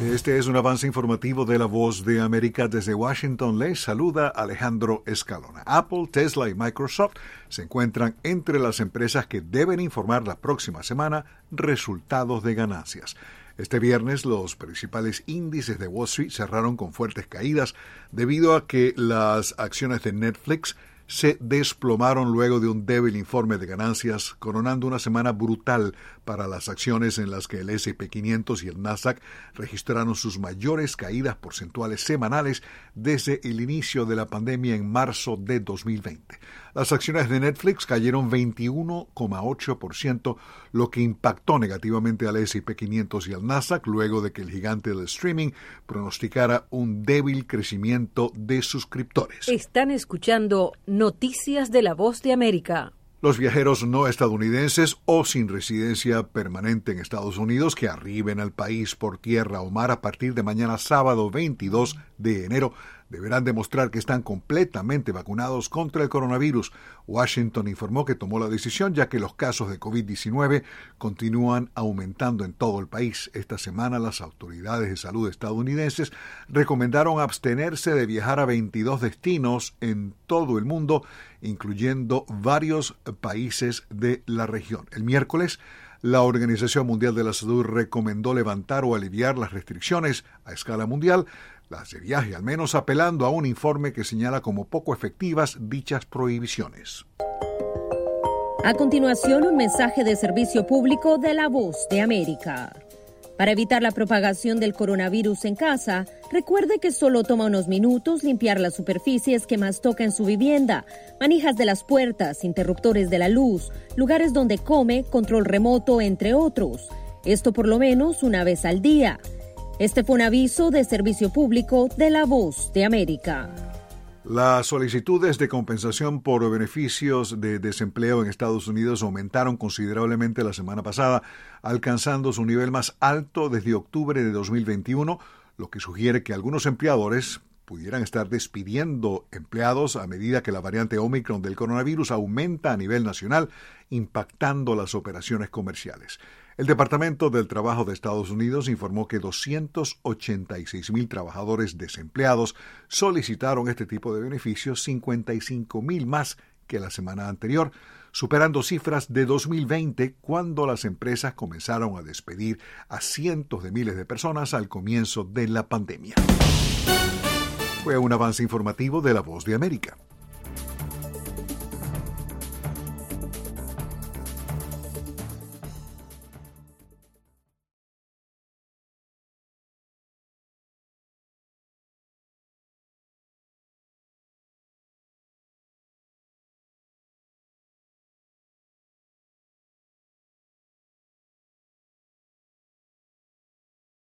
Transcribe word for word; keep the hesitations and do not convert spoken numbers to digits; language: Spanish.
Este es un avance informativo de La Voz de América. Desde Washington les saluda Alejandro Escalona. Apple, Tesla y Microsoft se encuentran entre las empresas que deben informar la próxima semana resultados de ganancias. Este viernes los principales índices de Wall Street cerraron con fuertes caídas debido a que las acciones de Netflix se desplomaron luego de un débil informe de ganancias, coronando una semana brutal para las acciones en las que el ese y pe quinientos y el Nasdaq registraron sus mayores caídas porcentuales semanales desde el inicio de la pandemia en marzo de dos mil veinte. Las acciones de Netflix cayeron veintiuno coma ocho por ciento, lo que impactó negativamente al ese y pe quinientos y al Nasdaq luego de que el gigante del streaming pronosticara un débil crecimiento de suscriptores. Están escuchando Noticias de La Voz de América. Los viajeros no estadounidenses o sin residencia permanente en Estados Unidos que arriben al país por tierra o mar a partir de mañana sábado veintidós de enero deberán demostrar que están completamente vacunados contra el coronavirus. Washington informó que tomó la decisión ya que los casos de covid diecinueve continúan aumentando en todo el país. Esta semana las autoridades de salud estadounidenses recomendaron abstenerse de viajar a veintidós destinos en todo el mundo, incluyendo varios países de la región. El miércoles, la Organización Mundial de la Salud recomendó levantar o aliviar las restricciones a escala mundial, las de viaje al menos, apelando a un informe que señala como poco efectivas dichas prohibiciones. A continuación, un mensaje de servicio público de La Voz de América. Para evitar la propagación del coronavirus en casa, recuerde que solo toma unos minutos limpiar las superficies que más toca en su vivienda, manijas de las puertas, interruptores de la luz, lugares donde come, control remoto, entre otros. Esto por lo menos una vez al día. Este fue un aviso de servicio público de La Voz de América. Las solicitudes de compensación por beneficios de desempleo en Estados Unidos aumentaron considerablemente la semana pasada, alcanzando su nivel más alto desde octubre de dos mil veintiuno, lo que sugiere que algunos empleadores pudieran estar despidiendo empleados a medida que la variante Omicron del coronavirus aumenta a nivel nacional, impactando las operaciones comerciales. El Departamento del Trabajo de Estados Unidos informó que doscientos ochenta y seis mil trabajadores desempleados solicitaron este tipo de beneficios, cincuenta y cinco mil más que la semana anterior, superando cifras de dos mil veinte, cuando las empresas comenzaron a despedir a cientos de miles de personas al comienzo de la pandemia. Fue un avance informativo de La Voz de América.